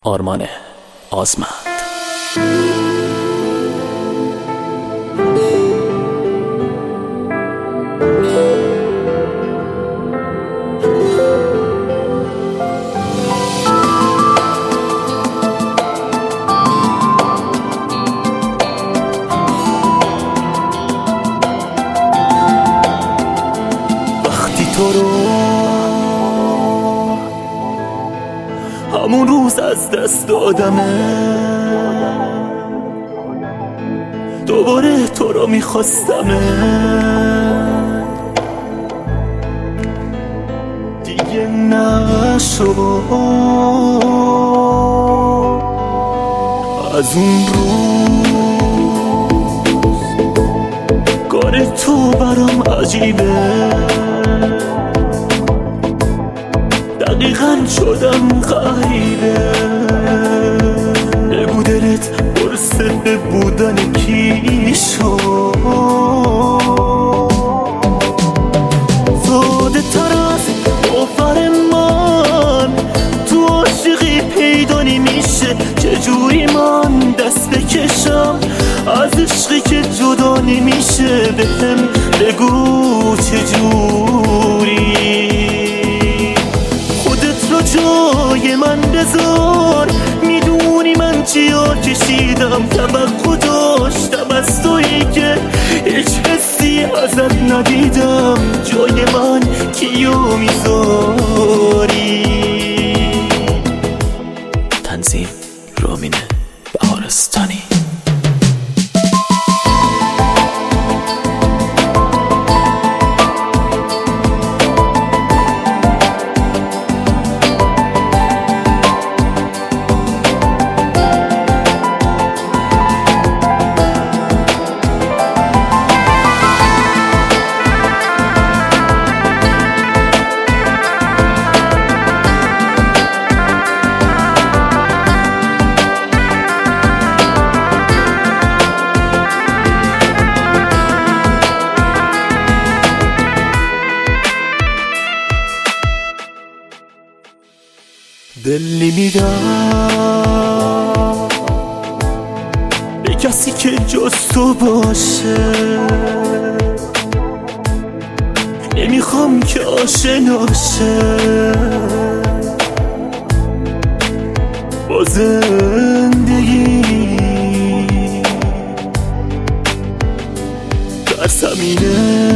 آرمان آزمند. وقتی تو رو همون روز از دست دادمه، دوباره تو رو میخواستمه، دیگه نشو از اون روز. کار تو برام عجیبه، دقیقاً شدم غریبه. بگو دلت برسه به بودن کی شد، ساده تر از باور من تو عاشقی پیدا نمیشه. چجوری من دست بکشم از عشقی که جدا نمیشه؟ بهم بگو چجوری جای من بذار. میدونی من چیا کشیدم، توقع داشتم از تویی که هیچ حسی ازت ندیدم. جای من کیو میذاری؟ تنظیم رامین بهارستانی. دل نمیدم به کسی که جز تو باشه، نمیخوام که آشناشه با زندگی. در زمینه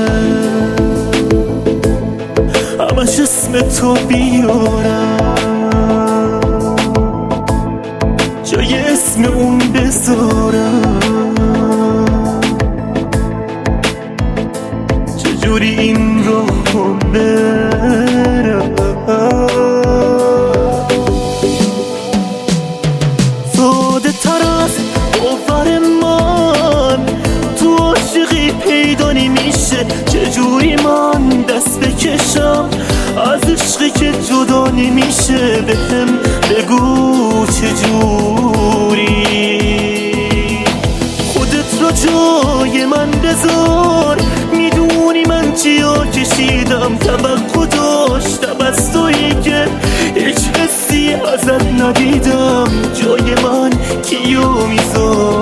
همش اسم تو بیارم، جای اسم اون بذارم. چجوری این رو برم؟ ساده تر از باور من تو عاشقی پیدا نمیشه. چجوری من دست بکشم از عشقی که جدا نمیشه؟ بهم بگو چجوری خودت رو جای من بذار. میدونی من چیا کشیدم، توقع داشتم از تویی که هیچ حسی ازت ندیدم. جای من کیو میذار؟